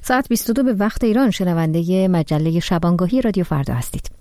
ساعت 22 به وقت ایران شنونده مجله شبانگاهی رادیو فردا هستید.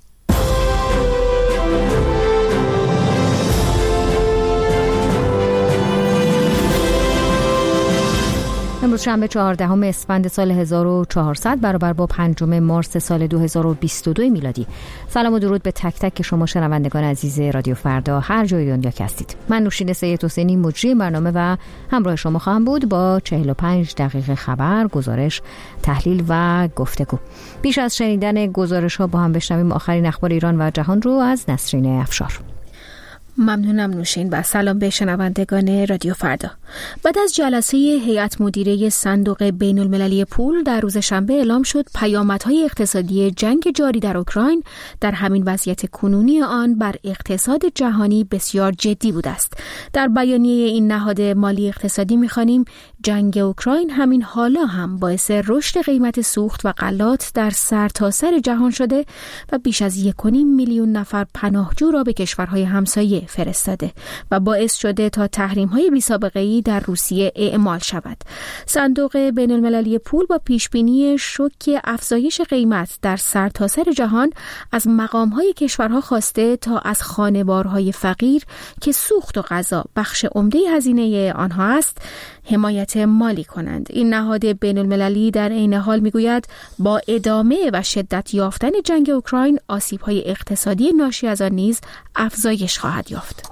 امروز شنبه 14 اسفند سال 1400 برابر با 5 مارس سال 2022 میلادی. سلام و درود به تک تک شما شنوندگان عزیز رادیو فردا هر جای دنیا که هستید. من نوشین سید حسینی مجری برنامه و همراه شما خواهم بود با 45 دقیقه خبر، گزارش، تحلیل و گفتگو. پیش از شنیدن گزارش ها با هم بشنویم آخرین اخبار ایران و جهان رو از نسرین افشار. ممنونم نوشین و سلام به شنوندگان رادیو فردا. بعد از جلسه هیئت مدیره صندوق بین المللی پول در روز شنبه اعلام شد پیامدهای اقتصادی جنگ جاری در اوکراین در همین وضعیت کنونی آن بر اقتصاد جهانی بسیار جدی بوده است. در بیانیه این نهاد مالی اقتصادی می‌خوانیم جنگ اوکراین همین حالا هم باعث رشد قیمت سوخت و غلات در سرتاسر جهان شده و بیش از 1.5 میلیون نفر پناهجو را به کشورهای همسایه فرستاده و باعث شده تا تحریم‌های بی‌سابقه‌ای در روسیه اعمال شود. صندوق بین المللی پول با پیشبینی شوک افزایش قیمت در سرتاسر جهان از مقام‌های کشورها خواسته تا از خانوارهای فقیر که سوخت و غذا بخش عمده هزینه آنها است حمایت مالی کنند. این نهاد بین المللی در عین حال میگوید با ادامه و شدت یافتن جنگ اوکراین آسیب‌های اقتصادی ناشی از آن نیز افزایش خواهد یافت.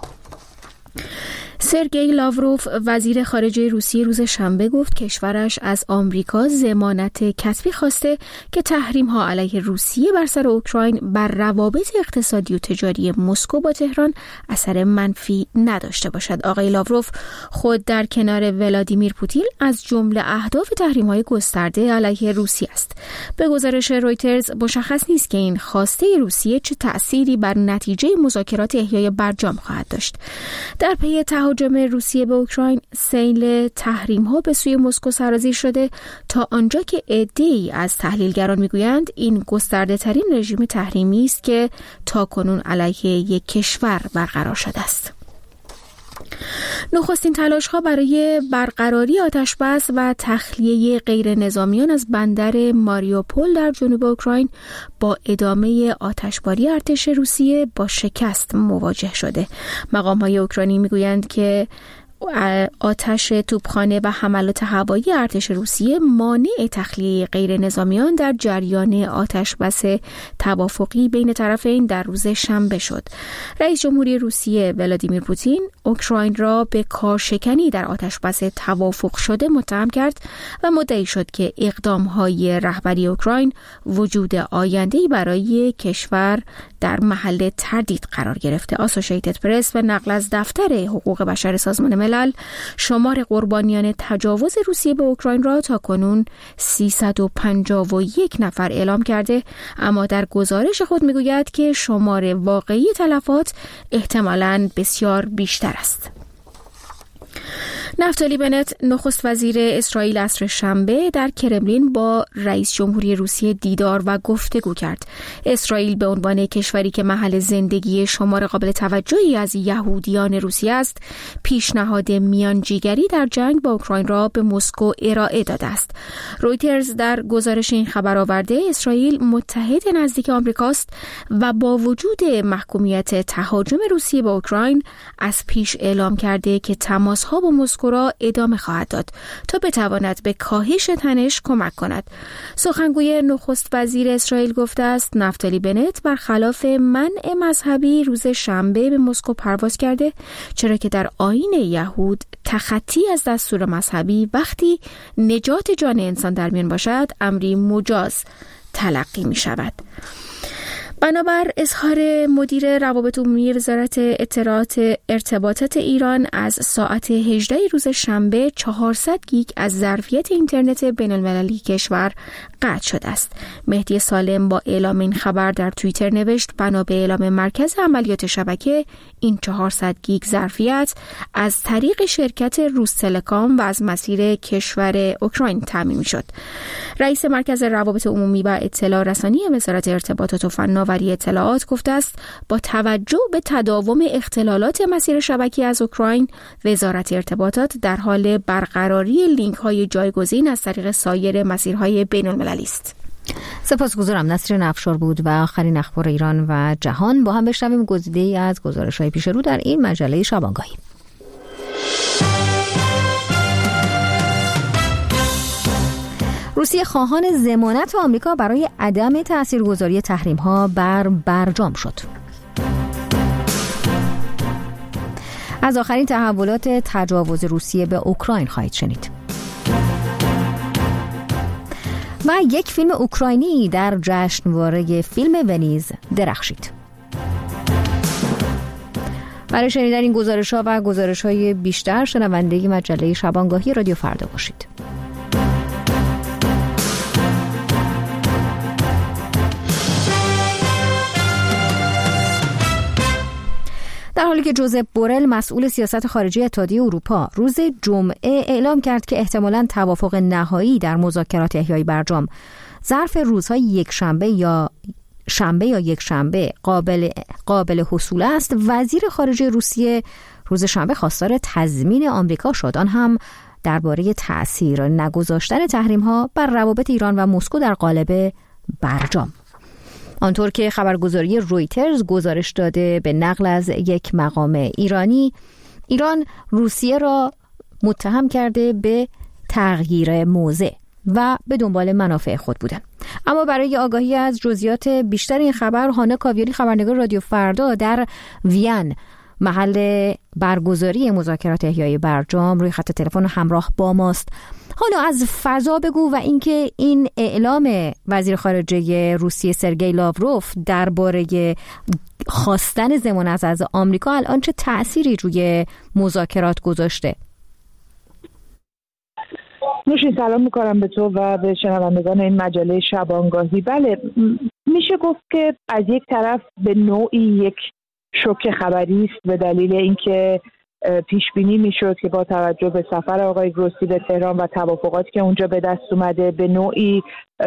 سرگئی لاوروف وزیر خارجه روسیه روز شنبه گفت کشورش از آمریکا ضمانت کتبی خواسته که تحریم‌ها علیه روسیه بر سر اوکراین بر روابط اقتصادی و تجاری مسکو با تهران اثر منفی نداشته باشد. آقای لاوروف خود در کنار ولادیمیر پوتین از جمله اهداف تحریم‌های گسترده علیه روسیه است. به گزارش رویترز مشخص نیست که این خواسته روسیه چه تأثیری بر نتیجه مذاکرات احیای برجام خواهد داشت. در پی تهاجم روسیه به اوکراین سیل تحریم‌ها به سوی مسکو سرازیر شده تا آنجا که عده‌ای از تحلیلگران میگویند این گسترده‌ترین رژیم تحریمی است که تاکنون علیه یک کشور برقرار شده است. نخستین تلاش‌ها برای برقراری آتش‌بس و تخلیه غیر نظامیان از بندر ماریوپول در جنوب اوکراین با ادامه آتشباری ارتش روسیه با شکست مواجه شده. مقام‌های اوکراینی میگویند که آتش توپخانه و حملات هوایی ارتش روسیه مانع تخلیه غیر نظامیان در جریان آتشبس توافقی بین طرفین در روز شنبه شد. رئیس جمهوری روسیه ولادیمیر پوتین اوکراین را به کارشکنی در آتشبس توافق شده متهم کرد و مدعی شد که اقدام‌های رهبری اوکراین وجود آینده‌ای برای کشور در محل تردید قرار گرفته. آسوشیتد پرس و نقل از دفتر حقوق بشر سازمان ملل شمار قربانیان تجاوز روسیه به اوکراین را تاکنون 351 نفر اعلام کرده، اما در گزارش خود میگوید که شمار واقعی تلفات احتمالاً بسیار بیشتر است. نفتالی بنت نخست وزیر اسرائیل عصر شنبه در کرملین با رئیس جمهوری روسیه دیدار و گفتگو کرد. اسرائیل به عنوان کشوری که محل زندگی شمار قابل توجهی از یهودیان روسیه است، پیشنهاد میانجیگری در جنگ با اوکراین را به مسکو ارائه داده است. رویترز در گزارش این خبر آورده اسرائیل متحد نزدیک آمریکاست و با وجود محکومیت تهاجم روسیه به اوکراین از پیش اعلام کرده که تماس‌ها با مسکو را ادامه خواهد داد تا بتواند به کاهش تنش کمک کند. سخنگوی نخست وزیر اسرائیل گفته است نفتالی بنت برخلاف منع مذهبی روز شنبه به مسکو پرواز کرده، چرا که در آیین یهود تخطی از دستور مذهبی وقتی نجات جان انسان در میان باشد امری مجاز تلقی می شود. بنابر اظهار مدیر روابط عمومی وزارت ارتباطات ایران از ساعت 18 روز شنبه 400 گیگ از ظرفیت اینترنت بین المللی کشور قطع شده است. مهدی سالم با اعلام این خبر در توییتر نوشت بنا به اعلام مرکز عملیات شبکه این 400 گیگ ظرفیت از طریق شرکت روس تلکام و از مسیر کشور اوکراین تامین شد. رئیس مرکز روابط عمومی و اطلاع رسانی وزارت ارتباطات و فناوری اطلاعات گفته است با توجه به تداوم اختلالات مسیر شبکی از اوکراین، وزارت ارتباطات در حال برقراری لینک‌های جایگزین از طریق سایر مسیرهای بین‌المللی است. سپاسگزارم. نسرین افشار بود و آخرین اخبار ایران و جهان. با هم بشنویم گزیده‌ای از گزارش‌های پیش رو در این مجله شبانگاهی. روسیه خواهان ضمانت آمریکا برای عدم تاثیرگذاری تحریم‌ها بر برجام شد. از آخرین تحولات تجاوز روسیه به اوکراین خواهید شنید. و یک فیلم اوکراینی در جشنواره فیلم ونیز درخشید. برای شنیدن این گزارش‌ها و گزارش‌های بیشتر شنونده مجله شبانگاهی رادیو فردا باشید. در حالی که جوزپ بورل مسئول سیاست خارجی اتحادیه اروپا روز جمعه اعلام کرد که احتمالاً توافق نهایی در مذاکرات احیای برجام ظرف روزهای یکشنبه یا یکشنبه قابل حصول است، وزیر خارجه روسیه روز شنبه خواستار تضمین آمریکا شد، آن هم درباره تأثیر نگذاشتن تحریم‌ها بر روابط ایران و مسکو در قالب برجام. آنطور که خبرگزاری رویترز گزارش داده به نقل از یک مقام ایرانی، ایران روسیه را متهم کرده به تغییر موضع و به دنبال منافع خود بودن. اما برای آگاهی از جزئیات بیشتر این خبر، هانا کاویانی خبرنگار رادیو فردا در وین محل برگزاری مذاکرات احیای برجام روی خط تلفن همراه با ماست. حالا از فضا بگو و اینکه این اعلام وزیر خارجه روسیه سرگئی لاوروف درباره خواستن ضمانت از آمریکا الان چه تأثیری روی مذاکرات گذاشته؟ نوشین، سلام میکنم به تو و به شنوندگان این مجله شبانگاهی. بله، میشه گفت که از یک طرف به نوعی یک شوک خبری است به دلیل اینکه پیش بینی میشد که با توجه به سفر آقای گروسی به تهران و توافقاتی که اونجا به دست اومده به نوعی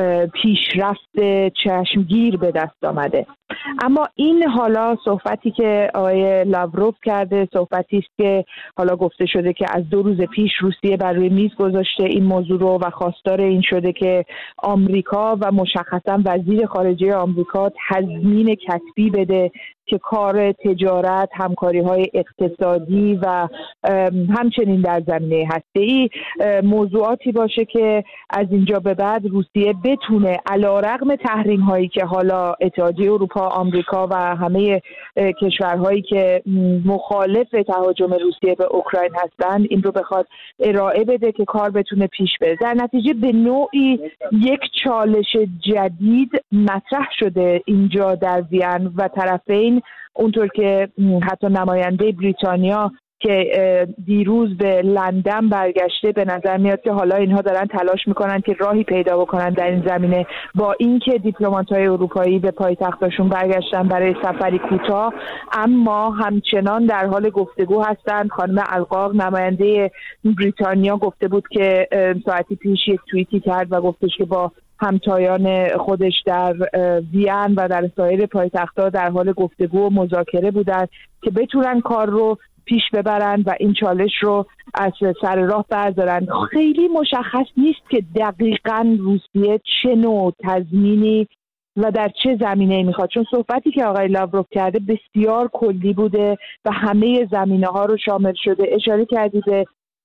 پیشرفت چشمگیر به دست آمده. اما این حالا صحبتی که آقای لاوروف کرده، صحبتی است که حالا گفته شده که از 2 روز پیش روسیه بر روی میز گذاشته این موضوع رو و خواستار این شده که آمریکا و مشخصا وزیر خارجه آمریکا تضمین کتبی بده که کار تجارت، همکاری‌های اقتصادی و همچنین در زمینه هسته‌ای موضوعاتی باشه که از اینجا به بعد روسیه بتونه علی‌رغم تحریم‌هایی که حالا اتحادیه اروپا، آمریکا و همه کشورهایی که مخالف تهاجم روسیه به اوکراین هستند این رو بخواد ارائه بده که کار بتونه پیش بره. در نتیجه به نوعی یک چالش جدید مطرح شده اینجا در وین و طرفین، اونطور که حتی نماینده بریتانیا که دیروز به لندن برگشته، به نظر میاد که حالا اینها دارن تلاش میکنن که راهی پیدا بکنن در این زمینه، با اینکه دیپلمات‌های اروپایی به پایتختاشون برگشتن برای سفری کوتاه اما همچنان در حال گفتگو هستند. خانم القاق نماینده بریتانیا گفته بود که ساعتی پیش یک توییتی کرد و گفتش که با همتایان خودش در وین و در سایر پایتخت‌ها در حال گفتگو و مذاکره بودند که بتونن کار رو پیش ببرن و این چالش رو از سر راه بردارن. خیلی مشخص نیست که دقیقاً روسیه چه نوع تضمینی و در چه زمینه میخواد، چون صحبتی که آقای لاوروف کرده بسیار کلی بوده و همه زمینه‌ها رو شامل شده. اشاره کردید به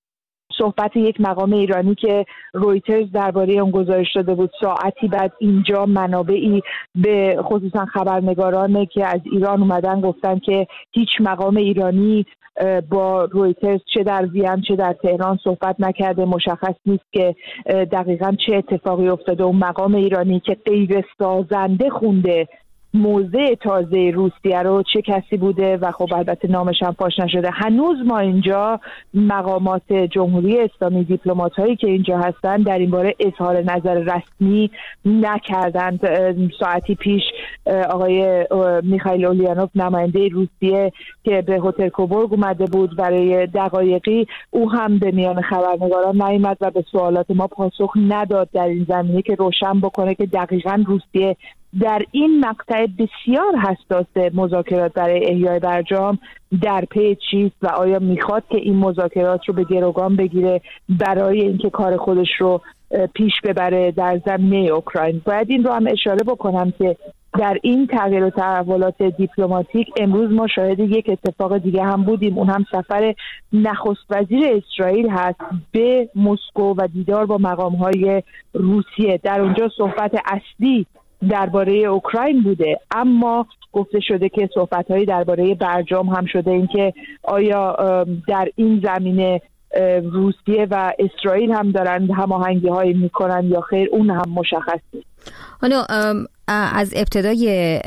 صحبت یک مقام ایرانی که رویترز درباره اون گزارش داده بود. ساعتی بعد اینجا منابعی به خصوصا خبرنگارانی که از ایران اومدن گفتن که هیچ مقام ایرانی با رویترز چه در وین چه در تهران صحبت نکرده. مشخص نیست که دقیقاً چه اتفاقی افتاده. اون مقام ایرانی که غیر سازنده خونده موضع تازه روسیه رو چه کسی بوده و خب البته نامش هم فاش نشده. هنوز ما اینجا مقامات جمهوری اسلامی، دیپلمات‌هایی که اینجا هستن در این باره اظهار نظر رسمی نکردند. ساعتی پیش آقای میخائیل اولیانوف نماینده روسیه که به هتل کوبورگ اومده بود برای دقایقی، او هم به میان خبرنگاران نیامد و به سوالات ما پاسخ نداد در این زمینه که روشن بکنه که دقیقاً روسیه در این مقطع بسیار حساس مذاکرات برای احیای برجام در پی چیست و آیا میخواد که این مذاکرات رو به گروگان بگیره برای اینکه کار خودش رو پیش ببره در زمینه اوکراین. باید این رو هم اشاره بکنم که در این تغییر و تحولات دیپلماتیک امروز ما شاهد یک اتفاق دیگه هم بودیم، اون هم سفر نخست وزیر اسرائیل هست به مسکو و دیدار با مقام‌های روسیه. در اونجا صحبت اصلی درباره اوکراین بوده، اما گفته شده که صحبت‌هایی درباره برجام هم شده، اینکه آیا در این زمینه روسیه و اسرائیل هم دارن هماهنگی‌هایی میکنن یا خیر، اون هم مشخص نیست. حالا از ابتدای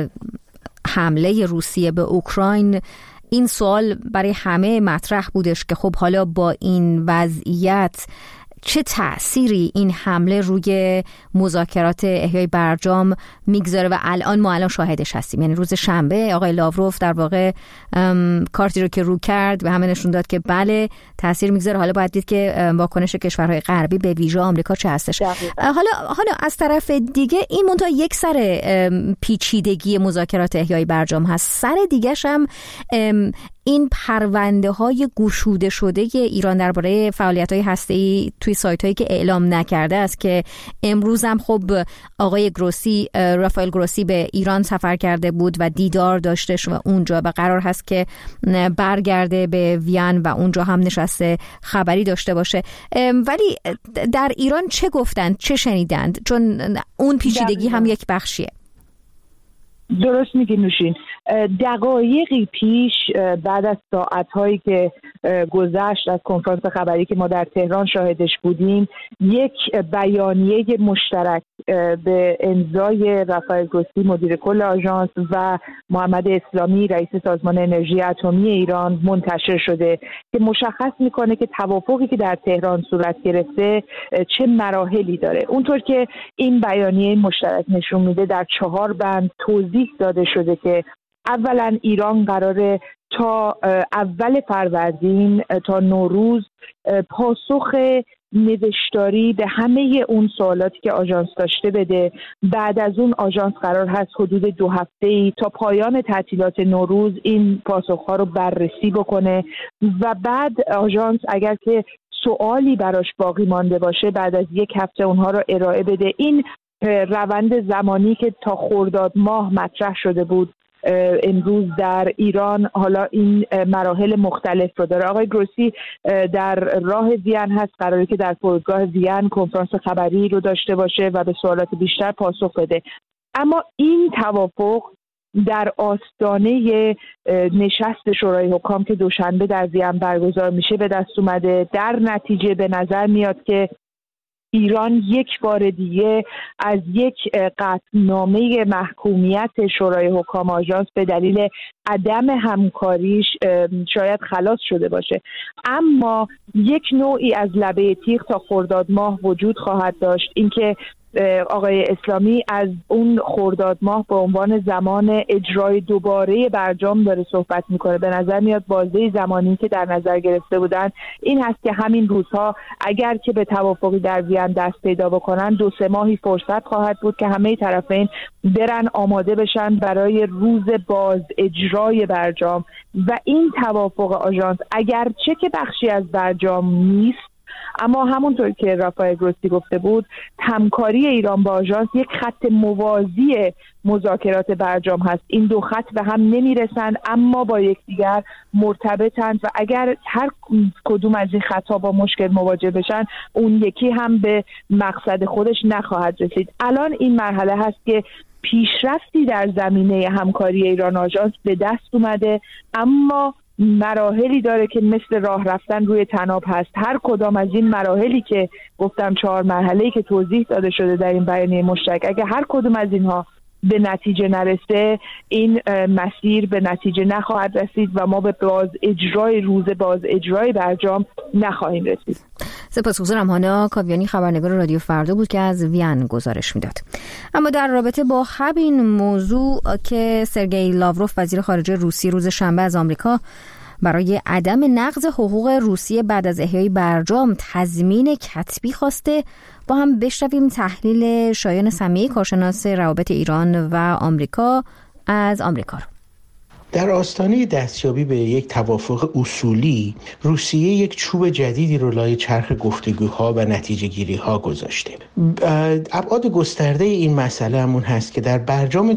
حمله روسیه به اوکراین این سوال برای همه مطرح بودش که خب حالا با این وضعیت چه تأثیری این حمله روی مذاکرات احیای برجام میگذاره و الان شاهدش هستیم. یعنی روز شنبه آقای لاوروف در واقع کارتی رو که رو کرد و همه نشون داد که بله تأثیر میگذاره. حالا باید دید که واکنش کشورهای غربی به ویژه آمریکا چه هستش. حالا از طرف دیگه این منتها یک سر پیچیدگی مذاکرات احیای برجام هست، سر دیگه‌ش هم این پرونده های گشوده شده ایران درباره فعالیت‌های هسته‌ای توی سایت‌هایی که اعلام نکرده است که امروز هم خب آقای رافائل گروسی به ایران سفر کرده بود و دیدار داشتش و اونجا و قرار هست که برگرده به وین و اونجا هم نشسته خبری داشته باشه. ولی در ایران چه گفتند، چه شنیدند؟ چون اون پیچیدگی هم یک بخشیه. درست میگی نوشین. دقایقی پیش بعد از ساعت‌هایی که گذشت از کنفرانس خبری که ما در تهران شاهدش بودیم، یک بیانیه مشترک به امضای رافائل گروسی مدیر کل آژانس و محمد اسلامی رئیس سازمان انرژی اتمی ایران منتشر شده که مشخص میکنه که توافقی که در تهران صورت گرفته چه مراحلی داره. اونطور که این بیانیه مشترک نشون میده در 4 بند توضیح داده شده که اولا ایران قراره تا اول فروردین تا نوروز پاسخ نوشتاری به همه اون سوالاتی که آژانس داشته بده. بعد از اون آژانس قرار هست حدود 2 هفته‌ای تا پایان تعطیلات نوروز این پاسخ‌ها رو بررسی بکنه و بعد آژانس اگر که سوالی براش باقی مانده باشه بعد از 1 هفته اونها رو ارائه بده. این روند زمانی که تا خرداد ماه مطرح شده بود امروز در ایران حالا این مراحل مختلف رو داره. آقای گروسی در راه وین هست، قراره که در فرودگاه وین کنفرانس خبری رو داشته باشه و به سوالات بیشتر پاسخ بده. اما این توافق در آستانه نشست شورای حکام که دوشنبه در وین برگزار میشه به دست اومده. در نتیجه به نظر میاد که ایران یک بار دیگه از یک قطعنامه محکومیت شورای حکام آژانس به دلیل عدم همکاریش شاید خلاص شده باشه، اما یک نوعی از لبه تیغ تا خرداد ماه وجود خواهد داشت. اینکه آقای اسلامی از اون خرداد ماه به عنوان زمان اجرای دوباره برجام داره صحبت میکنه. به نظر میاد بازه زمانی که در نظر گرفته بودن این هست که همین روزها اگر که به توافقی در وین دست پیدا بکنن 2-3 ماهی فرصت خواهد بود که همه طرفین برن آماده بشن برای روز باز اجرای برجام و این توافق آژانس اگرچه که بخشی از برجام نیست، اما همونطور که رافائل گروسی گفته بود همکاری ایران با آژانس یک خط موازی مذاکرات برجام هست. این 2 خط به هم نمیرسن اما با یکدیگر مرتبطند و اگر هر کدوم از این خطها با مشکل مواجه بشن اون یکی هم به مقصد خودش نخواهد رسید. الان این مرحله هست که پیشرفتی در زمینه همکاری ایران آژانس به دست اومده، اما مراحلی داره که مثل راه رفتن روی طناب هست. هر کدام از این مراحلی که گفتم 4 مرحله‌ای که توضیح داده شده در این بیانیه مشترک، اگه هر کدوم از اینها به نتیجه نرسه این مسیر به نتیجه نخواهد رسید و ما به باز اجرای برجام نخواهیم رسید. سپاسگزارم. هانا کاویانی خبرنگار رادیو فردا بود که از وین گزارش میداد. اما در رابطه با همین موضوع که سرگئی لاوروف وزیر خارجه روسیه روز شنبه از آمریکا برای عدم نقض حقوق روسیه بعد از احیای برجام تضمین کتبی خواسته، با هم بشنویم تحلیل شایان سمیعی کارشناس روابط ایران و آمریکا از آمریکا رو. در آستانه دستیابی به یک توافق اصولی، روسیه یک چوب جدیدی رو لای چرخ گفتگوها و نتیجه گیری ها گذاشته. ابعاد گسترده این مسئله همون هست که در برجام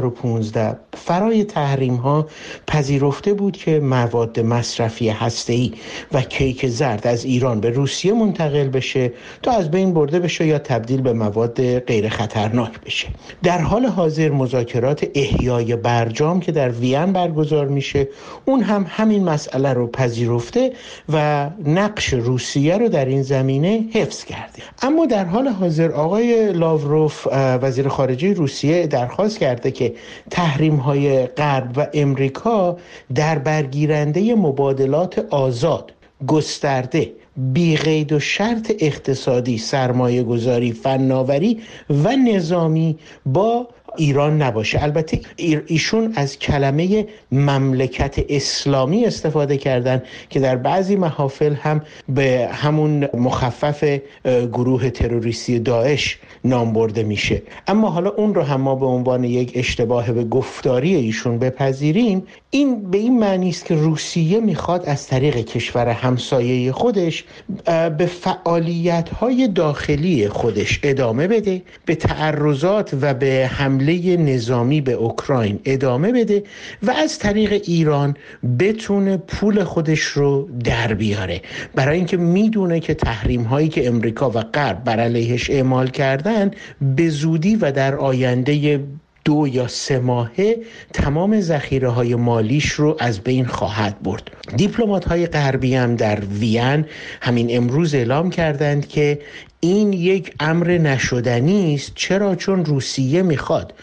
2015 فرای تحریم ها پذیرفته بود که مواد مصرفی هسته‌ای و کیک زرد از ایران به روسیه منتقل بشه تا از بین برده بشه یا تبدیل به مواد غیر خطرناک بشه. در حال حاضر مذاکرات احیای برجام که در وین برگزار میشه، اون هم همین مسئله رو پذیرفته و نقش روسیه رو در این زمینه حفظ کرده. اما در حال حاضر آقای لاوروف وزیر خارجه روسیه درخواست کرده که تحریم‌های غرب و امریکا در برگیرنده مبادلات آزاد، گسترده، بی قید و شرط اقتصادی، سرمایه گذاری، فناوری و نظامی با ایران نباشه. البته ایشون از کلمه مملکت اسلامی استفاده کردن که در بعضی محافل هم به همون مخفف گروه تروریستی داعش نام برده میشه. اما حالا اون رو هم ما به عنوان یک اشتباه به گفتاری ایشون بپذیریم، این به این معنی است که روسیه میخواد از طریق کشور همسایه خودش به فعالیت‌های داخلی خودش ادامه بده، به تعرضات و به حمله نظامی به اوکراین ادامه بده و از طریق ایران بتونه پول خودش رو در بیاره، برای اینکه میدونه که تحریم‌هایی که امریکا و غرب بر علیهش اعمال کردن به زودی و در آینده 2 یا 3 ماهه تمام ذخیره‌های مالیش رو از بین خواهد برد. دیپلمات‌های غربی هم در وین همین امروز اعلام کردند که این یک امر نشدنی است. چرا؟ چون روسیه میخواد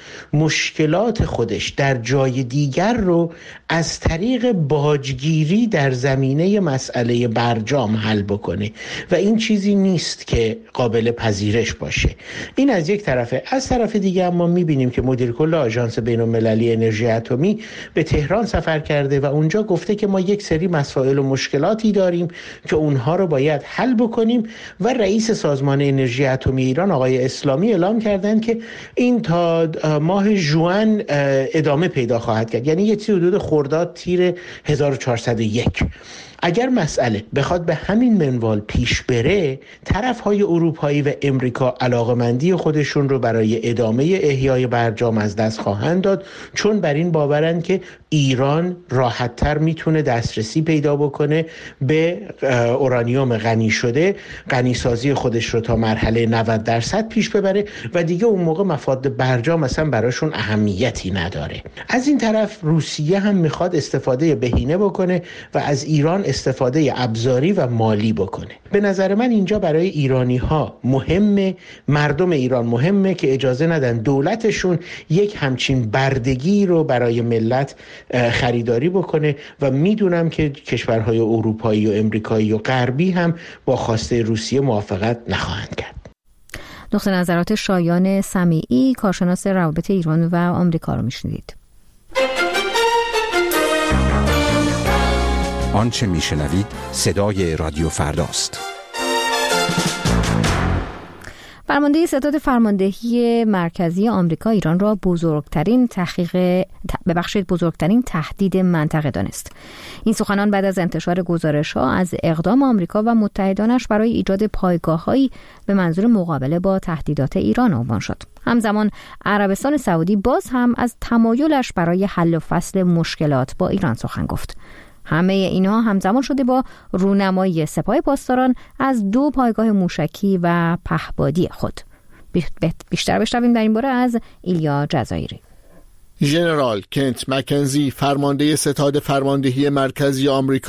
مشکلات خودش در جای دیگر رو از طریق باجگیری در زمینه مسئله برجام حل بکنه و این چیزی نیست که قابل پذیرش باشه. این از یک طرفه. از طرف دیگه ما میبینیم که مدیر کل آژانس بین‌المللی انرژی اتمی به تهران سفر کرده و اونجا گفته که ما یک سری مسائل و مشکلاتی داریم که اونها رو باید حل بکنیم و رئیس سازمان انرژی اتمی ایران آقای اسلامی اعلام کردند که این تا ماه ژوئن ادامه پیدا خواهد کرد، یعنی یه چیز حدود خرداد تیر 1401. اگر مسئله بخواد به همین منوال پیش بره، طرف‌های اروپایی و امریکا علاقمندی خودشون رو برای ادامه احیای برجام از دست خواهند داد، چون بر این باورند که ایران راحت‌تر میتونه دسترسی پیدا بکنه به اورانیوم غنی شده، غنیسازی خودش رو تا مرحله 90% پیش ببره و دیگه اون موقع مفاد برجام اصلا براشون اهمیتی نداره. از این طرف روسیه هم میخواد استفاده بهینه بکنه و از ایران استفاده ابزاری و مالی بکنه. به نظر من اینجا برای ایرانی ها مهمه، مردم ایران مهمه که اجازه ندن دولتشون یک همچین بردگی رو برای ملت خریداری بکنه و میدونم که کشورهای اروپایی و امریکایی و غربی هم با خواسته روسیه موافقت نخواهند کرد. نقطه نظرات شایان سمیعی کارشناس روابط ایران و آمریکا رو میشنیدید. آنچه میشنوید صدای رادیو فرداست. فرمانده ستاد فرماندهی مرکزی آمریکا ایران را بزرگترین تهدید منطقه دانست. این سخنان بعد از انتشار گزارش‌ها از اقدام آمریکا و متحدانش برای ایجاد پایگاه‌هایی به منظور مقابله با تهدیدات ایران عنوان شد. همزمان عربستان سعودی باز هم از تمایلش برای حل و فصل مشکلات با ایران سخن گفت. همه اینها همزمان شده با رونمایی سپاه پاسداران از 2 پایگاه موشکی و پهپادی خود. بیشتر بشنویم در این باره از ایلیا جزایری. ژنرال کنت مکنزی فرمانده ستاد فرماندهی مرکزی آمریکا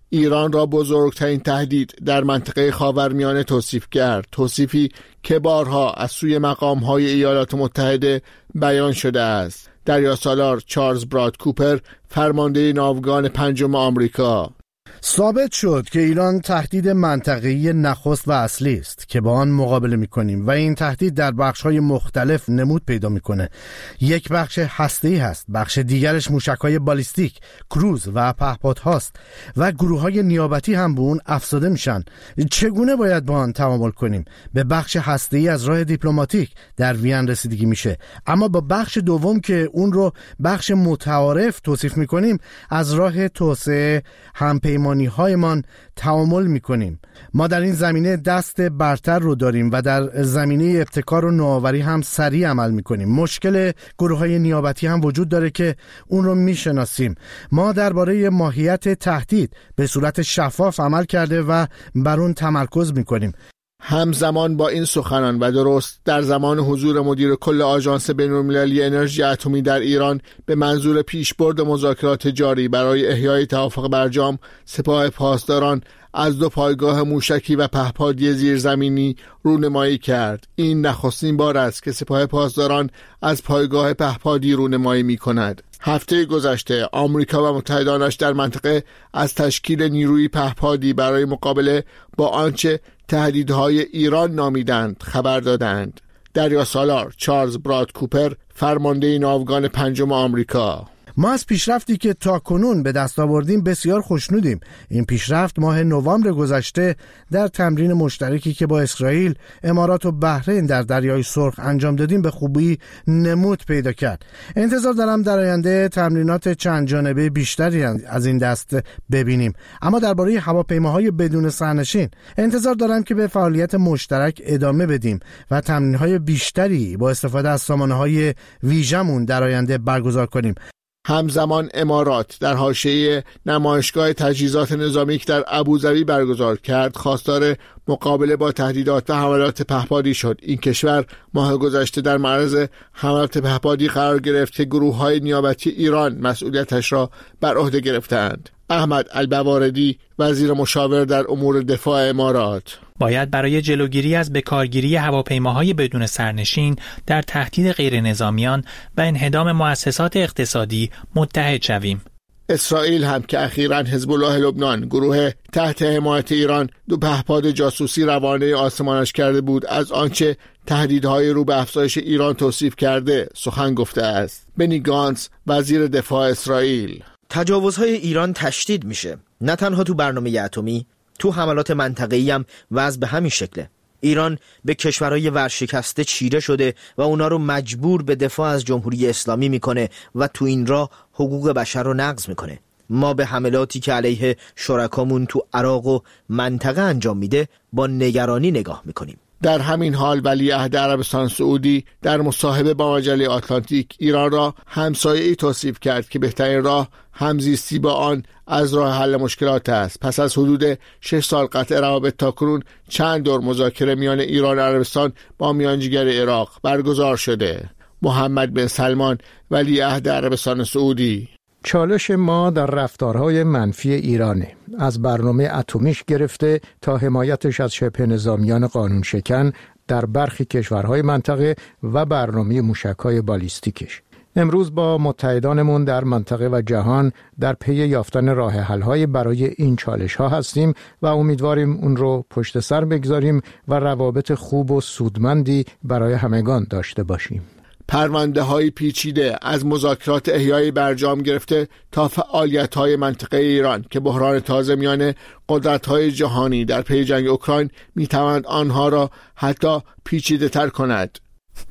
ایران را بزرگترین تهدید در منطقه خاورمیانه توصیف کرد، توصیفی که بارها از سوی مقام‌های ایالات متحده بیان شده است. دریاسالار چارلز براد کوپر، فرمانده ناوگان پنجم آمریکا: ثابت شد که ایران تهدید منطقه‌ای نخست و اصلی است که با آن مقابله می‌کنیم و این تهدید در بخش‌های مختلف نمود پیدا می‌کنه. یک بخش هسته‌ای هست، بخش دیگرش موشک‌های بالیستیک، کروز و پهپادهاست و گروه‌های نیابتی هم به اون افزوده میشن. چگونه باید با آن تعامل کنیم؟ به بخش هسته‌ای از راه دیپلماتیک در وین رسیدگی میشه، اما با بخش دوم که اون رو بخش متعارف توصیف می‌کنیم از راه توسعه همپیمانی‌هایمان تعامل می‌کنیم. ما در این زمینه دست برتر رو داریم و در زمینه ابتکار و نوآوری هم سریع عمل می‌کنیم. مشکل گروه‌های نیابتی هم وجود داره که اون رو می‌شناسیم. ما درباره ماهیت تهدید به صورت شفاف عمل کرده و بر اون تمرکز می‌کنیم. همزمان با این سخنان و درست در زمان حضور مدیر کل آژانس بین‌المللی انرژی اتمی در ایران به منظور پیشبرد مذاکرات جاری برای احیای توافق برجام، سپاه پاسداران از 2 پایگاه موشکی و پهپادی زیرزمینی رونمایی کرد. این نخستین بار است که سپاه پاسداران از پایگاه پهپادی رونمایی می‌کند. هفته گذشته آمریکا و متحدانش در منطقه از تشکیل نیروی پهپادی برای مقابله با آنچه تهدیدهای ایران نامیدند خبر دادند. دریاسالار چارلز براد کوپر، فرمانده ناوگان پنجم آمریکا: ما از پیشرفتی که تاکنون به دست آوردیم بسیار خوشنودیم. این پیشرفت ماه نوامبر گذشته در تمرین مشترکی که با اسرائیل، امارات و بحرین در دریای سرخ انجام دادیم به خوبی نمود پیدا کرد. انتظار دارم در آینده تمرینات چند جانبه بیشتری از این دست ببینیم. اما درباره هواپیماهای بدون سرنشین انتظار دارم که به فعالیت مشترک ادامه بدیم و تمرین‌های بیشتری با استفاده از سامانه‌های ویژمون در آینده برگزار کنیم. همزمان امارات در حاشیه نمایشگاه تجهیزات نظامی که در ابوظبی برگزار کرد خواستار مقابله با تهدیدات و حملات پهپادی شد. این کشور ماه گذشته در معرض حملات پهپادی قرار گرفت که گروه‌های نیابتی ایران مسئولیتش را بر عهده گرفتند. احمد البواردی، وزیر مشاور در امور دفاع امارات: باید برای جلوگیری از بکارگیری هواپیماهای بدون سرنشین در تهدید غیر نظامیان و انهدام مؤسسات اقتصادی متحد شویم. اسرائیل هم که اخیراً حزب الله لبنان، گروه تحت حمایت ایران، 2 پهپاد جاسوسی روانه آسمانش کرده بود، از آنچه تهدیدهای رو به افزایش ایران توصیف کرده سخن گفته است. بنی گانتز، وزیر دفاع اسرائیل: تجاوزهای ایران تشدید میشه، نه تنها تو برنامه اتمی، تو حملات منطقه‌ای هم وضع به همین شکله. ایران به کشورهای ورشکسته چیره شده و اونا رو مجبور به دفاع از جمهوری اسلامی میکنه و تو این راه حقوق بشر رو نقض میکنه. ما به حملاتی که علیه شرکامون تو عراق و منطقه انجام میده با نگرانی نگاه میکنیم. در همین حال ولیعهد عربستان سعودی در مصاحبه با مجله آتلانتیک ایران را همسایه‌ای توصیف کرد که بهترین راه همزیستی با آن از راه حل مشکلات است. پس از حدود 6 سال قطع روابط تاکنون چند دور مذاکره میان ایران و عربستان با میانجیگر عراق برگزار شده. محمد بن سلمان، ولیعهد عربستان سعودی: چالش ما در رفتارهای منفی ایرانه، از برنامه اتمیش گرفته تا حمایتش از شبه نظامیان قانون شکن در برخی کشورهای منطقه و برنامه موشک‌های بالیستیکش. امروز با متحدانمون در منطقه و جهان در پی یافتن راه حل‌های برای این چالش‌ها هستیم و امیدواریم اون رو پشت سر بگذاریم و روابط خوب و سودمندی برای همگان داشته باشیم. پرونده‌های پیچیده از مذاکرات احیای برجام گرفته تا فعالیت‌های منطقه ایران که بحران تازه میان قدرت‌های جهانی در پی جنگ اوکراین می‌تواند آنها را حتی پیچیده‌تر کند.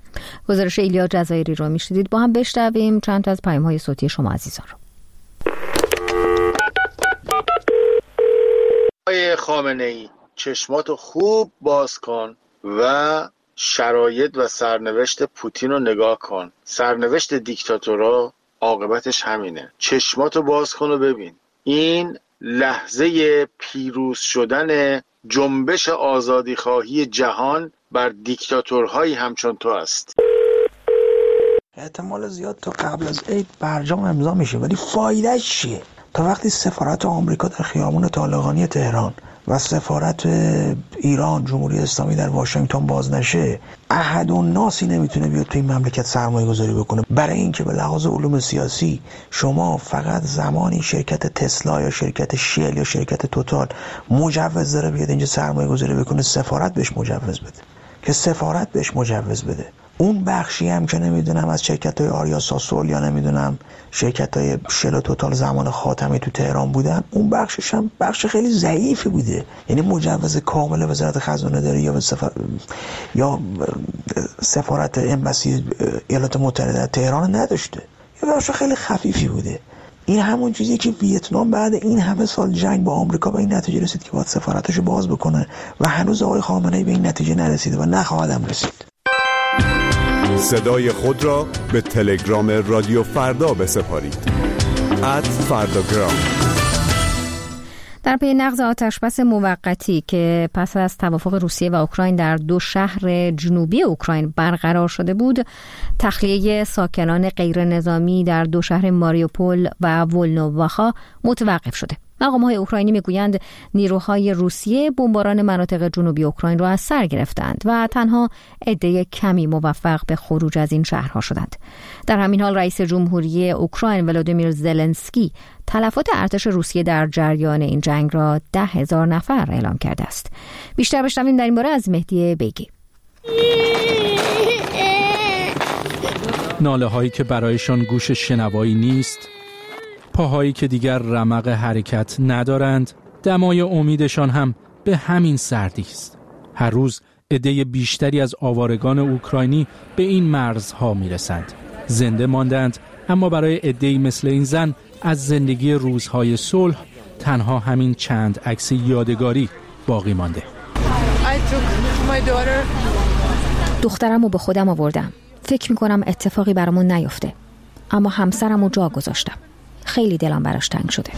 گزارش ایلیا جزایری رو میشنیدید. با هم بشنویم چند تا از پیام‌های صوتی شما عزیزان رو. آقای خامنه‌ای، چشماتو خوب باز کن و شرایط و سرنوشت پوتین رو نگاه کن. سرنوشت دیکتاتورها عاقبتش همینه. چشماتو باز کن و ببین. این لحظه پیروز شدن جنبش آزادیخواهی جهان بر دیکتاتورهایی همچون تو است. احتمال زیاد تا قبل از عید برجام امضا میشه، ولی فایدهش چیه؟ تا وقتی سفارت آمریکا در خیابان طالقانی تهران و سفارت ایران جمهوری اسلامی در واشنگتن باز نشه، احد و ناسی نمیتونه بیاد تو این مملکت سرمایه گذاری بکنه. برای اینکه به لحاظ علوم سیاسی شما فقط زمانی شرکت تسلا یا شرکت شل یا شرکت توتال مجوز داره بیاد اینجا سرمایه گذاری بکنه، سفارت بهش مجوز بده، که سفارت بهش مجوز بده. اون بخشی هم که نمیدونم از شرکت‌های آریا ساسول یا نمیدونم شرکت‌های شل و توتال زمان خاتمی تو تهران بودن، اون بخشش هم بخش خیلی ضعیفی بوده. یعنی مجوز کامل وزارت خزانه داری یا سفارت امبسی ایالات متحده تهران نداشته. یه بخش خیلی خفیفی بوده. این همون چیزیه که ویتنام بعد این همه سال جنگ با آمریکا به این نتیجه رسید که باید سفارتشو باز بکنه و هنوز آقای خامنه‌ای به این نتیجه نرسیده و نخواهد هم رسید. صدای خود را به تلگرام رادیو فردا بسپارید. @فرداگرام. در پی نقض آتشبس موقتی که پس از توافق روسیه و اوکراین در 2 شهر جنوبی اوکراین برقرار شده بود، تخلیه ساکنان غیر نظامی در 2 شهر ماریوپول و ولنوواخا متوقف شده. مقام‌های اوکراینی میگویند نیروهای روسیه بمباران مناطق جنوبی اوکراین را از سر گرفتند و تنها عده کمی موفق به خروج از این شهرها شدند. در همین حال رئیس جمهوری اوکراین ولودیمیر زلنسکی تلفات ارتش روسیه در جریان این جنگ را 10,000 نفر اعلام کرده است. بیشتر بشنویم در این باره از مهدی بیگی. ناله هایی که برایشان گوش شنوایی نیست، پاهایی که دیگر رمق حرکت ندارند، دمای امیدشان هم به همین سردی است. هر روز عده بیشتری از آوارگان اوکراینی به این مرزها میرسند. زنده ماندند، اما برای عده‌ای مثل این زن از زندگی روزهای صلح تنها همین چند عکس یادگاری باقی مانده. دخترم رو به خودم آوردم. فکر میکنم اتفاقی برامون نیفته، اما همسرم رو جا گذاشتم. خیلی دلم براش تنگ شده.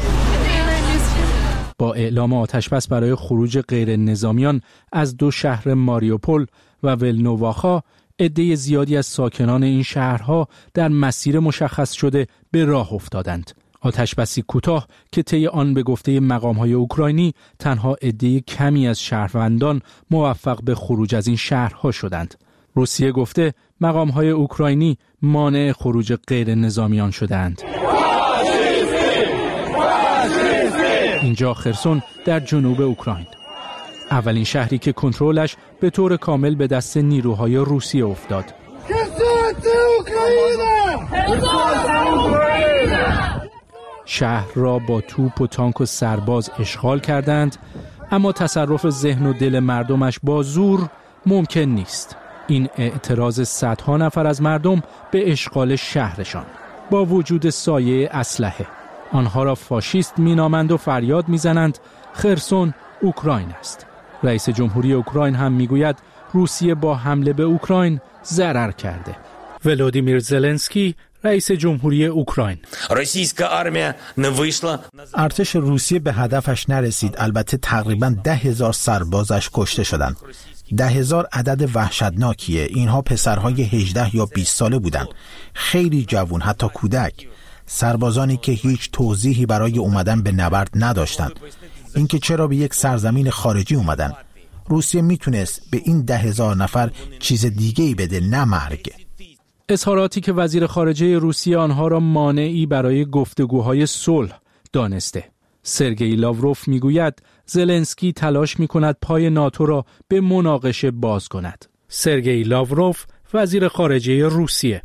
با اعلام آتشبس برای خروج غیر نظامیان از 2 شهر ماریوپول و ولنوواخا، عده زیادی از ساکنان این شهرها در مسیر مشخص شده به راه افتادند. آتشبسی کوتاه که طی آن به گفته مقام‌های اوکراینی تنها عده کمی از شهروندان موفق به خروج از این شهرها شدند. روسیه گفته مقام‌های اوکراینی مانع خروج غیر نظامیان شدند. اینجا خرسون در جنوب اوکراین، اولین شهری که کنترلش به طور کامل به دست نیروهای روسیه افتاد. شهر را با توپ و تانک و سرباز اشغال کردند، اما تصرف ذهن و دل مردمش با زور ممکن نیست. این اعتراض صدها نفر از مردم به اشغال شهرشان با وجود سایه اسلحه. آنها را فاشیست مینامند و فریاد میزنند خرسون اوکراین است. رئیس جمهوری اوکراین هم میگوید روسیه با حمله به اوکراین ضرر کرده. ولودیمیر زلنسکی رئیس جمهوری اوکراین: ارتش روسیه به هدفش نرسید. البته تقریباً 10,000 سربازش کشته شدند. 10,000 عدد وحشتناکیه. اینها پسرهای 18 یا 20 ساله بودند، خیلی جوان، حتی کودک. سربازانی که هیچ توضیحی برای اومدن به نبرد نداشتند. اینکه چرا به یک سرزمین خارجی اومدن. روسیه میتونست به این 10,000 نفر چیز دیگه‌ای بده، نه مرگ. اظهاراتی که وزیر خارجه روسیه آنها را مانعی برای گفتگوهای صلح دانسته. سرگئی لاوروف میگوید زلنسکی تلاش میکند پای ناتو را به مناقشه باز کند. سرگئی لاوروف وزیر خارجه روسیه: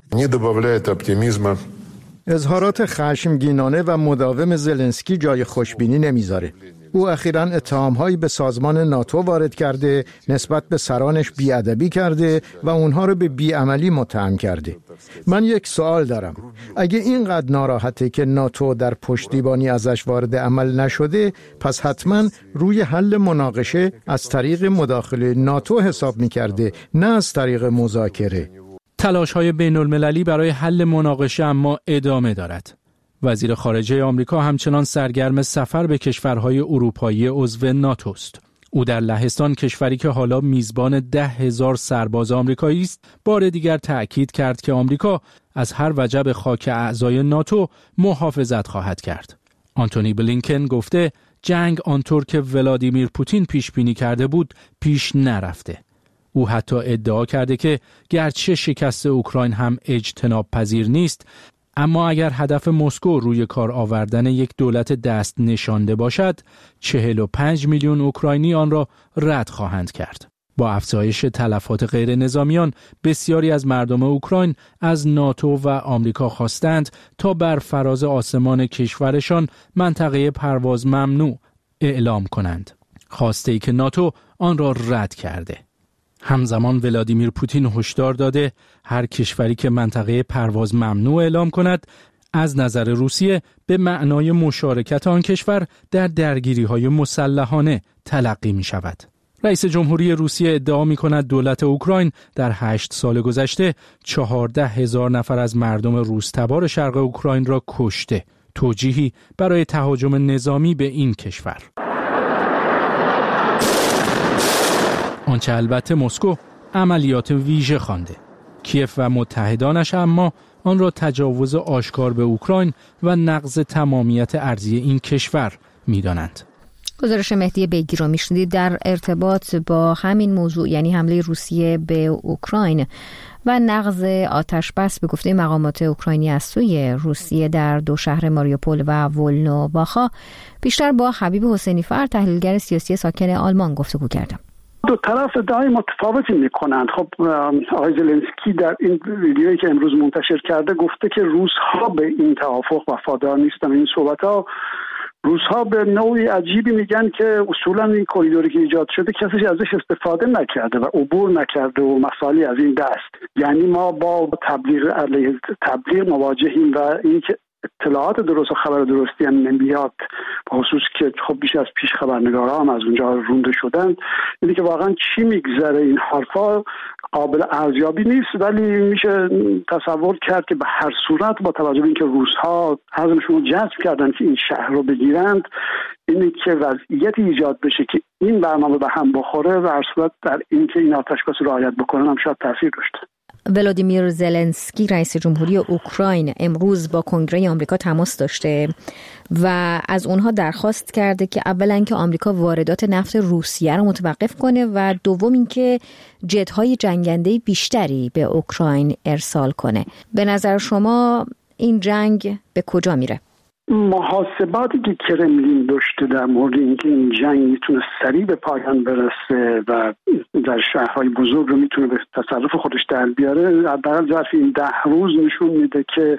اظهارات خشمگینانه و مداوم زلنسکی جای خوشبینی نمیذاره. او اخیراً اتهام‌هایی به سازمان ناتو وارد کرده، نسبت به سرانش بی‌ادبی کرده و اونها رو به بی‌عملی متهم کرده. من یک سوال دارم. اگه اینقدر ناراحته که ناتو در پشتیبانی ازش وارد عمل نشده، پس حتماً روی حل مناقشه از طریق مداخله ناتو حساب می‌کرده، نه از طریق مذاکره. تلاش‌های بین‌المللی برای حل مناقشه اما ادامه دارد. وزیر خارجه آمریکا همچنان سرگرم سفر به کشورهای اروپایی عضو ناتو است. او در لهستان، کشوری که حالا میزبان 10,000 سرباز آمریکایی است، بار دیگر تأکید کرد که آمریکا از هر وجب خاک اعضای ناتو محافظت خواهد کرد. آنتونی بلینکن گفته جنگ آنطور که ولادیمیر پوتین پیش بینی کرده بود پیش نرفته. او حتی ادعا کرده که گرچه شکست اوکراین هم اجتناب پذیر نیست، اما اگر هدف مسکو روی کار آوردن یک دولت دست نشانده باشد، 45 میلیون اوکراینی آن را رد خواهند کرد. با افزایش تلفات غیر نظامیان، بسیاری از مردم اوکراین از ناتو و آمریکا خواستند تا بر فراز آسمان کشورشان منطقه پرواز ممنوع اعلام کنند. خواسته‌ای که ناتو آن را رد کرده. همزمان ولادیمیر پوتین هشدار داده هر کشوری که منطقه پرواز ممنوع اعلام کند از نظر روسیه به معنای مشارکت آن کشور در درگیری‌های مسلحانه تلقی می‌شود. رئیس جمهوری روسیه ادعا می‌کند دولت اوکراین در 8 سال گذشته 14,000 نفر از مردم روس‌تبار شرق اوکراین را کشته. توجیهی برای تهاجم نظامی به این کشور. آنچه البته مسکو عملیات ویژه خوانده. کیف و متحدانش اما آن را تجاوز آشکار به اوکراین و نقض تمامیت ارضی این کشور می‌دانند. گزارش مهدی بیگی رو میشنیدید در ارتباط با همین موضوع، یعنی حمله روسیه به اوکراین و نقض آتش بس به گفته مقامات اوکراینی از سوی روسیه در 2 شهر ماریوپول و ولنوباخا. بیشتر با حبیب حسینی فر، تحلیلگر سیاسی ساکن آلمان گفتگو کردم. دو طرف ادعای متفاوتی میکنند. خب آقای زلنسکی در این ویدیویی که امروز منتشر کرده گفته که روس‌ها به این توافق وفادار نیستن. این صحبت‌ها روس‌ها به نوعی عجیبی میگن که اصولا این کریدوری که ایجاد شده کسی ازش استفاده نکرده و عبور نکرده و مسائلی از این دست. یعنی ما با تبلیغ مواجهیم و این که اطلاعات درست و خبر درستی هم نمیاد، بخصوص که خب بیش از پیش خبرنگارها هم از اونجا رونده شدن. یعنی که واقعا چی میگذره این حرفا قابل ارزیابی نیست، ولی میشه تصور کرد که به هر صورت با توجه به اینکه روس‌ها عزمشون رو جذب کردن که این شهر رو بگیرند، اینی که وضعیتی ایجاد بشه که این برنامه به هم بخوره و هر صورت در اینکه این آتشبس رعایت بکنن هم شاید تاثیر داشته. ولادیمیر زلنسکی رئیس جمهوری اوکراین امروز با کنگره آمریکا تماس داشته و از اونها درخواست کرده که اولا که آمریکا واردات نفت روسیه رو متوقف کنه و دوم اینکه جت‌های جنگنده بیشتری به اوکراین ارسال کنه. به نظر شما این جنگ به کجا میره؟ محاسباتی که کرملین داشته در مورد اینکه این جنگ میتونه سریع به پایان برسه و در شهرهای بزرگ رو میتونه به تصرف خودش در بیاره، حداقل ظرف این 10 روز نشون میده که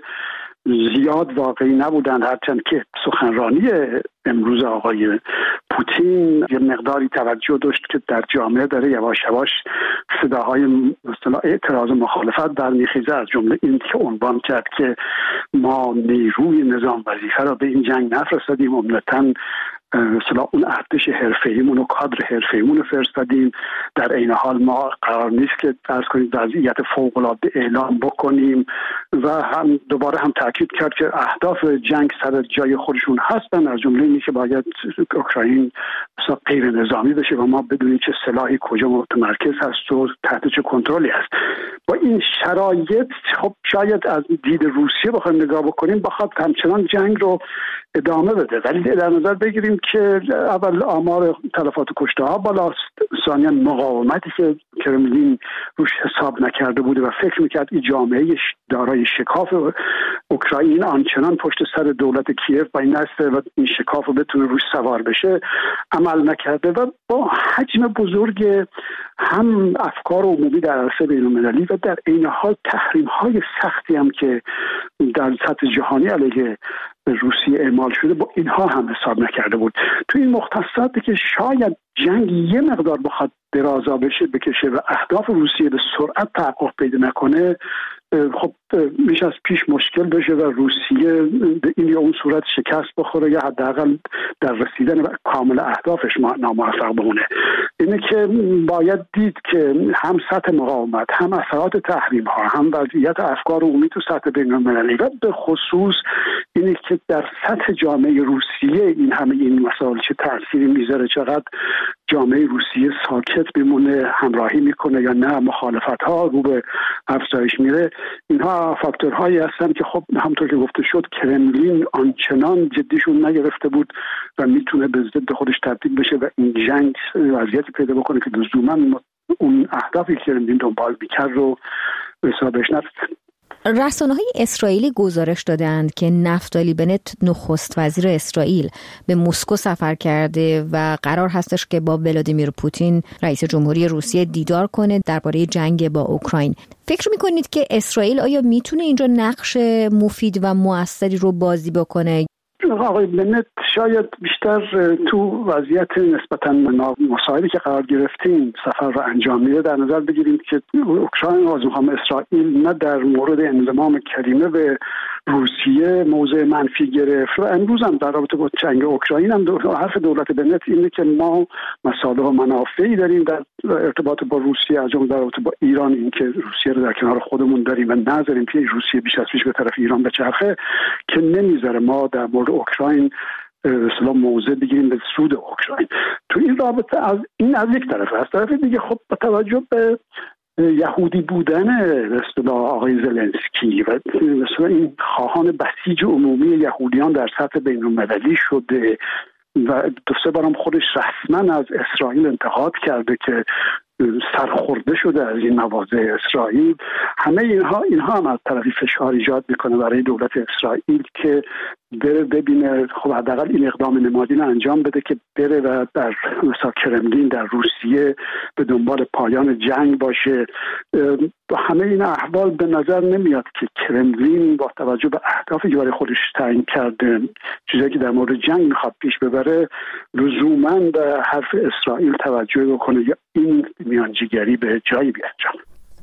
زیاد واقعی نبودن، هرچند که سخنرانی امروز آقای پوتین یه مقداری توجه داشت که در جامعه داره یواش یواش صداهای مثلا اعتراض و مخالفت برمیخیزه، از جمله این که عنوان کرد که ما نیروی نظام وظیفه را به این جنگ نفرستادیم، عمدتاً مثلا اون ارتش حرفه‌ایمون و کادر حرفه‌ایمون رو فرستادیم. در عین حال ما قرار نیست که فرض کنید وضعیت فوق‌العاده اعلام بکنیم و هم دوباره هم تاکید کرد که اهداف جنگ سر جای خودشون هستن، از جمله اینکه باید اوکراین غیر نظامی بشه و ما بدونیم چه سلاحی کجا متمرکز هست و تحت چه کنترلی هست. با این شرایط خب شاید از دید روسیه بخوایم نگاه بکنیم بخواد همچنان جنگ رو ادامه بده، ولی در نظر بگیریم که اول آمار تلفات کشته ها بالاست، ثانیاً مقاومتی که کرملین روش حساب نکرده بوده و فکر میکرد این جامعه دارای شکاف اوکراین آنچنان پشت سر دولت کیف با این است و این شکاف رو بتونه روش سوار بشه عمل نکرده و با حجم بزرگ هم افکار عمومی در عرصه بین‌المللی و در عین حال تحریم‌های سختی هم که در سطح جهانی علیه روسیه اعمال شده، با اینها هم حساب نکرده بود. تو این مختصاتی که شاید جنگ یه مقدار بخواد درازا بکشه و اهداف روسیه به سرعت تحقق پیدا نکنه، خب میشه از پیش مشکل بشه و روسیه به این یا اون صورت شکست بخوره یا حداقل در رسیدن به کامل اهدافش ناموفق بمونه. اینه که باید دید که هم سطح مقاومت، هم اثرات تحریم ها، هم وضعیت افکار عمومی تو سطح بین‌المللی و به خصوص اینه که در سطح جامعه روسیه این همه این مسائل چه تأثیری میذاره، چقدر جامعه روسیه ساکت بمونه، همراهی میکنه یا نه، مخالفت ها رو به افزایش میره. اینها فاکتورهایی هستن که خب همونطور که گفته شد کرملین آنچنان جدیشون نگرفته بود و میتونه به ضد خودش تبدیل بشه و این جنگ وضعیتی پیدا بکنه که لزوما اون اهدافی که کرملین دنبال میکرد رو به حسابش نرسه. رسانه‌های اسرائیلی گزارش دادند که نفتالی بنت نخست وزیر اسرائیل به مسکو سفر کرده و قرار هستش که با ولادیمیر پوتین رئیس جمهوری روسیه دیدار کنه درباره جنگ با اوکراین. فکر می‌کنید که اسرائیل آیا میتونه اینجا نقش مفید و موثری رو بازی بکنه؟ آقای بنت شاید بیشتر تو وضعیت نسبتاً مسائلی که قرار گرفتیم سفر رو انجام میده. در نظر بگیریم که اوکراین و اسرائیل نه در مورد انضمام کریمه به روسیه موضع منفی گرفت و امروز هم در رابطه با جنگ اوکراین هم حرف دولت بنت اینه که ما مصالح و منافعی داریم در ارتباط با روسیه، از جمله در رابطه با ایران، اینکه روسیه رو در کنار خودمون داریم و نذاریم که روسیه بیش از پیش به طرف ایران بچرخه، که نمیذاره ما در مورد اوکراین اصلا موضع بگیریم به سود اوکراین. تو این رابطه از یک طرف، از طرف دیگه خب با توجه به یهودی بودن به اصطلاح آقای زلنسکی و مثلا این خواهان بسیج عمومی یهودیان در سطح بین‌المللی شده و دو سه بارم خودش رسما از اسرائیل انتقاد کرده که سرخورده شده از این مواضع اسرائیل. همه اینها هم از طرفی فشار ایجاد میکنه برای دولت اسرائیل که بره ببینه، خب حداقل این اقدام نمادین انجام بده که بره و در مثلا کرملین در روسیه به دنبال پایان جنگ باشه. همه این احوال به نظر نمیاد که کرملین با توجه به اهدافی که برای خودش تعیین کرده، چیزی که در مورد جنگ میخواد پیش ببره، لزوما به حرف اسرائیل توجه بکنه یا این میانجیگری به جایی بیانجام.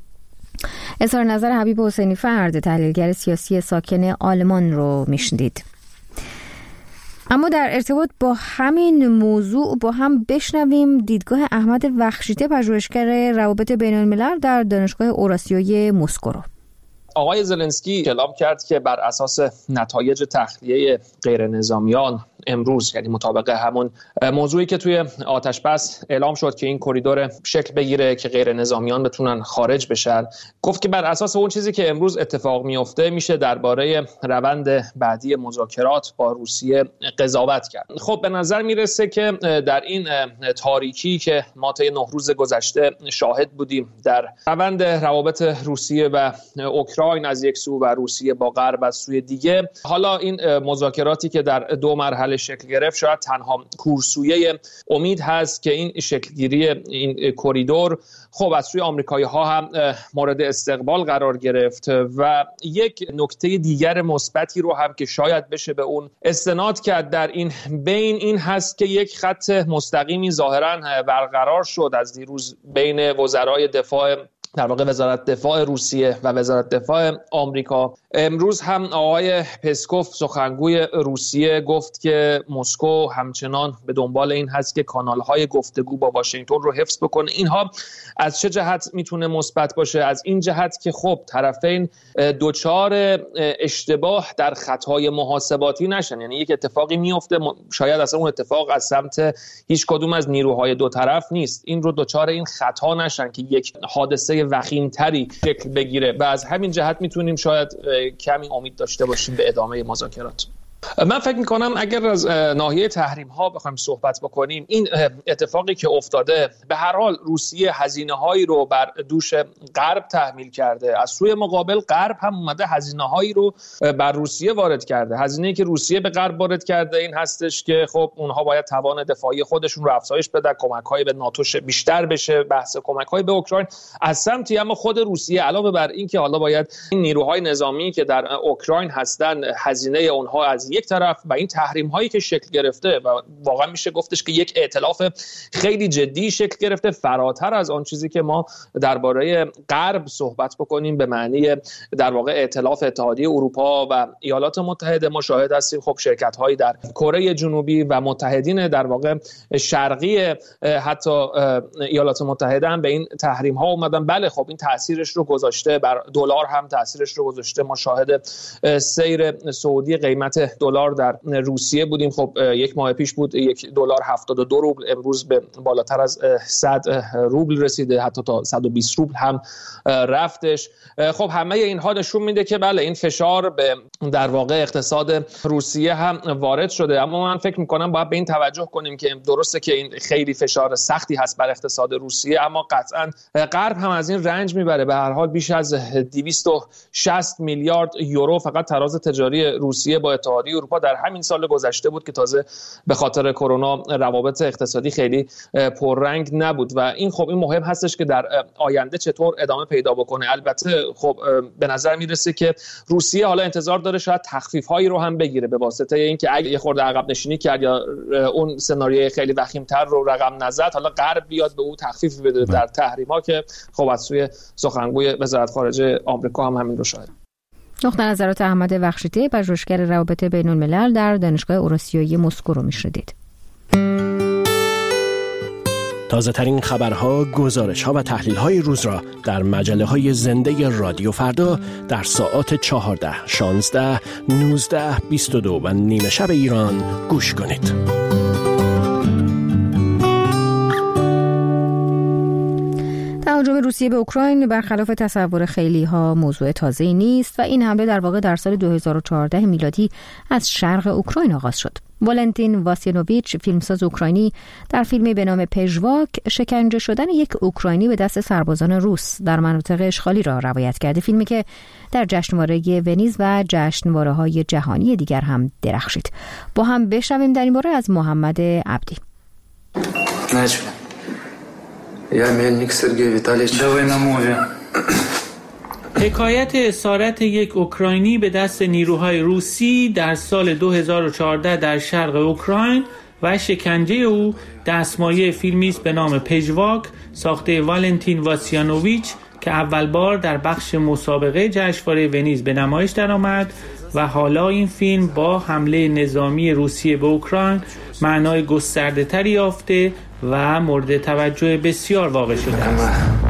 اظهار نظر حبیب حسینی فرد، تحلیلگر سیاسی ساکن آلمان رو میشنید. اما در ارتباط با همین موضوع با هم بشنویم دیدگاه احمد وخشیته، پژوهشگر روابط بین الملل در دانشگاه اوراسیای مسکو رو. آقای زلنسکی اعلام کرد که بر اساس نتایج تخلیه غیر نظامیان امروز، یعنی مطابق همون موضوعی که توی آتش بس اعلام شد که این کریدور شکل بگیره که غیر نظامیان بتونن خارج بشن، گفت که بر اساس اون چیزی که امروز اتفاق میفته میشه درباره روند بعدی مذاکرات با روسیه قضاوت کرد. خب به نظر میرسه که در این تاریکی که ما طی 9 روز گذشته شاهد بودیم در روند روابط روسیه و اوکراین از یک سو و روسیه با غرب از سوی دیگه، حالا این مذاکراتی که در 2 مرحله شکل گرفت شاید تنها کورسویه امید هست که این شکلگیری این کریدور خب از سوی آمریکایی ها هم مورد استقبال قرار گرفت و یک نکته دیگر مثبتی رو هم که شاید بشه به اون استناد کرد در این بین این هست که یک خط مستقیمی ظاهرا برقرار شد از دیروز بین وزرای دفاع، در واقع وزارت دفاع روسیه و وزارت دفاع آمریکا. امروز هم آقای پسکوف سخنگوی روسیه گفت که مسکو همچنان به دنبال این هست که کانال‌های گفتگو با واشنگتن رو حفظ بکنه. اینها از چه جهت میتونه مثبت باشه؟ از این جهت که خب طرفین دوچار اشتباه در خطای محاسباتی نشن، یعنی یک اتفاقی میفته شاید اصلا اون اتفاق از سمت هیچ کدوم از نیروهای دو طرف نیست، این رو دوچار این خطا نشن که یک حادثه وخیم‌تری شکل بگیره و از همین جهت میتونیم شاید کمی امید داشته باشیم به ادامه مذاکرات. من فکر میکنم اگر از ناحیه تحریم ها بخوایم صحبت بکنیم، این اتفاقی که افتاده به هر حال روسیه هزینه هایی رو بر دوش غرب تحمیل کرده، از سوی مقابل غرب هم اومده هزینه هایی رو بر روسیه وارد کرده. هزینه‌ای که روسیه به غرب وارد کرده این هستش که خب اونها باید توان دفاعی خودشون رو افزایش بدن، کمک‌های به ناتو بیشتر بشه، بحث کمک‌های به اوکراین از سمتی، اما خود روسیه علاوه بر این که حالا باید این نیروهای نظامی که در اوکراین هستن هزینه اونها از یک طرف و این تحریم هایی که شکل گرفته و واقعا میشه گفتش که یک ائتلاف خیلی جدی شکل گرفته فراتر از آن چیزی که ما درباره غرب صحبت بکنیم به معنی در واقع ائتلاف اتحادیه اروپا و ایالات متحده. ما شاهد هستیم خب شرکت هایی در کره جنوبی و متحدین در واقع شرقی حتی ایالات متحده هم به این تحریم ها اومدن. بله خب این تاثیرش رو گذاشته، بر دلار هم تاثیرش رو گذاشته. ما شاهد سیر صعودی قیمت دلار در روسیه بودیم. خب یک ماه پیش بود $1 72 روبل، امروز به بالاتر از 100 روبل رسیده، حتی تا 120 روبل هم رفتش. خب همه اینها نشون میده که بله این فشار به در واقع اقتصاد روسیه هم وارد شده. اما من فکر میکنم باید به این توجه کنیم که درسته که این خیلی فشار سختی هست بر اقتصاد روسیه، اما قطعا غرب هم از این رنج میبره. به هر حال بیش از 260 میلیارد یورو فقط تراز تجاری روسیه با اتحادیه اروپا در همین سال گذشته بود که تازه به خاطر کرونا روابط اقتصادی خیلی پررنگ نبود و این خب این مهم هستش که در آینده چطور ادامه پیدا بکنه. البته خب به نظر میرسه که روسیه حالا انتظار داره شاید تخفیف هایی رو هم بگیره به واسطه اینکه اگه یه خورده عقب نشینی کرد یا اون سناریوی خیلی وخیم‌تر رو رقم نزد، حالا غرب بیاد به او تخفیف بده در تحریم‌ها که خب از سوی سخنگوی وزارت خارجه آمریکا هم همین رو شاهد. نقطه نظرات احمد بخشیتی، پژوهشگر روابط بین‌الملل در دانشگاه اوراسیایی مسکو رو میشنیدید. تازه‌ترین خبرها، گزارش‌ها و تحلیل‌های روز را در مجله‌های زنده رادیو فردا در ساعات 14، 16، 19، 22 و نیمه شب ایران گوش کنید. تهاجم روسیه به اوکراین برخلاف تصور خیلی‌ها موضوع تازه‌ای نیست و این حمله در واقع در سال 2014 میلادی از شرق اوکراین آغاز شد. والنتین واسینوویچ، فیلمساز اوکراینی، در فیلمی به نام پژواک شکنجه شدن یک اوکراینی به دست سربازان روس در مناطق اشغالی را روایت کرده. فیلمی که در جشنواره ونیز و جشنواره‌های جهانی دیگر هم درخشید. با هم بشنویم در این باره از محمد عبدی. Я Мельник Сергей Витальевич. Давай на мове. حکایت اسارت یک اوکراینی به دست نیروهای روسی در سال 2014 در شرق اوکراین و شکنجه او دستمایه فیلمی است به نام پژواک ساخته والنتین واسیانوویچ که اول بار در بخش مسابقه جشنواره ونیز به نمایش درآمد و حالا این فیلم با حمله نظامی روسیه به اوکراین معنای گسترده‌تری یافته و مورد توجه بسیار واقع شده است.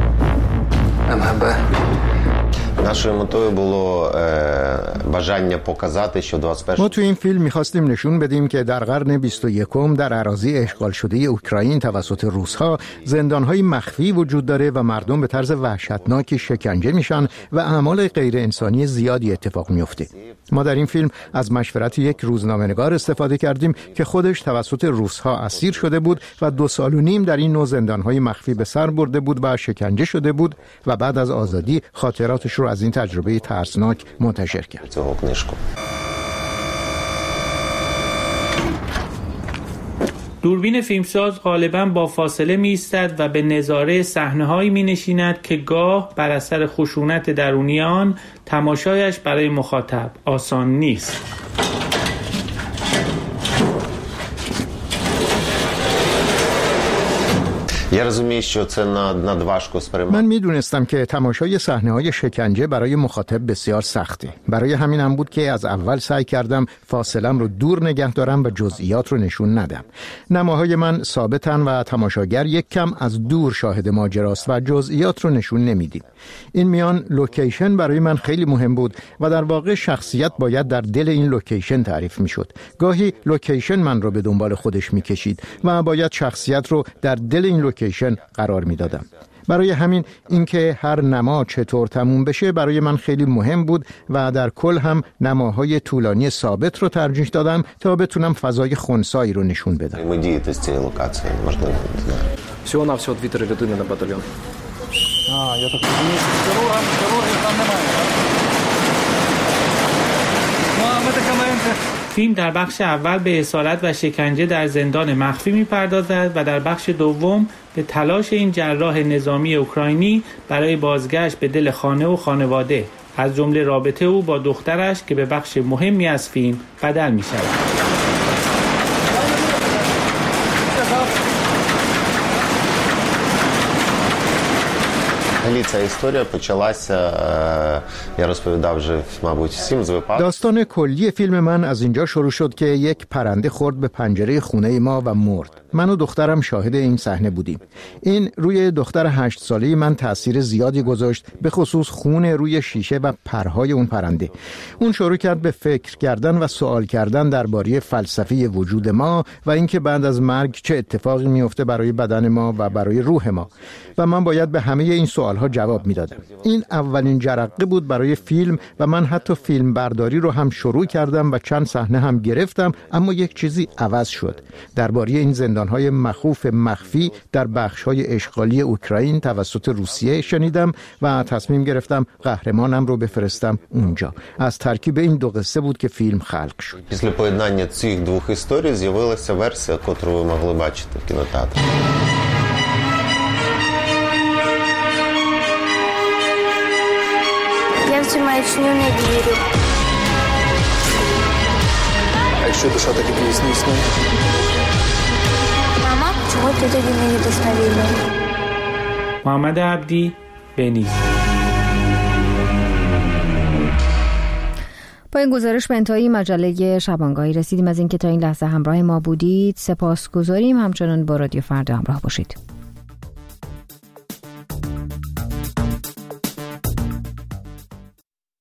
Нашою метою було бажання показати, що 21 ما تو این فیلم می‌خواستیم نشون بدیم که در قرن 21 در اراضی اشغال شده اوکراین توسط روس‌ها زندان‌های مخفی وجود داره و مردم به طرز وحشتناکی شکنجه میشن و اعمال غیر انسانی زیادی اتفاق میفته. ما در این فیلم از مشورت یک روزنامه‌نگار استفاده کردیم که خودش توسط روس‌ها اسیر شده بود و 2.5 سال در این نوع زندان‌های مخفی به سر برده بود و شکنجه شده بود و بعد از آزادی خاطراتش رو از این تجربه ترسناک منتشر کرد. دوربین فیلمساز غالباً با فاصله می ایستد و به نظاره صحنه‌هایی می نشیند که گاه بر اثر خشونت درونی آن تماشایش برای مخاطب آسان نیست. من میدونستم که تماشای صحنه‌های شکنجه برای مخاطب بسیار سخته. برای همین هم بود که از اول سعی کردم فاصلم رو دور نگه دارم و جزئیات رو نشون ندم. نماهای من ثابتن و تماشاگر یک کم از دور شاهد ماجراست و جزئیات رو نشون نمیدیم. این میان لوکیشن برای من خیلی مهم بود و در واقع شخصیت باید در دل این لوکیشن تعریف میشد. گاهی لوکیشن من رو به دنبال خودش میکشید و باید شخصیت رو در دل این لوکیشن قرار میدادم. برای همین اینکه هر نما چطور تموم بشه برای من خیلی مهم بود و در کل هم نماهای طولانی ثابت رو ترجیح دادم تا بتونم فضای خنثایی رو نشون بدم. всього-навсього 2-3 людини на батальйон. Я так розумію, дороги там немає. медикаменти. فیلم در بخش اول به اسارت و شکنجه در زندان مخفی می‌پردازد و در بخش دوم به تلاش این جراح نظامی اوکراینی برای بازگشت به دل خانه و خانواده. از جمله رابطه او با دخترش که به بخش مهمی از فیلم بدل می شود. Ця історія почалася, я розповідав вже, мабуть, всім з випадку. داستان کلی فیلم من از اینجا شروع شد که یک پرنده خورد به پنجره خونه ما و مرد. من و دخترم شاهد این صحنه بودیم. این روی دختر 8 ساله‌ای من تأثیر زیادی گذاشت، به خصوص خون روی شیشه و پرهای اون پرنده. اون شروع کرد به فکر کردن و سوال کردن درباره فلسفه وجود ما و اینکه بعد از مرگ چه اتفاقی میفته برای بدن ما و برای روح ما. و من باید به همه این سوالها جواب میدادم. این اولین جرقه بود برای فیلم و من حتی فیلم برداری رو هم شروع کردم و چند صحنه هم گرفتم، اما یک چیزی عوض شد. درباره این زندان‌های مخوف مخفی در بخش‌های اشغالی اوکراین توسط روسیه شنیدم و تصمیم گرفتم قهرمانم رو بفرستم اونجا. از ترکیب این دو قصه بود که فیلم خلق شد. Після поєднання цих двох історій з'явилася версія, яку ви могли бачити в кінотеатрі. Я в цю маячню не вірю. А якщо душа таки дійсно існує? Мама, чого ти тоді не їдеш на війну? محمد عبدی، بنیز. با این گزارش به انتهای مجله شبانگاهی رسیدیم. از اینکه تا این لحظه همراه ما بودید سپاسگزاریم. همچنان با رادیو فردا همراه باشید.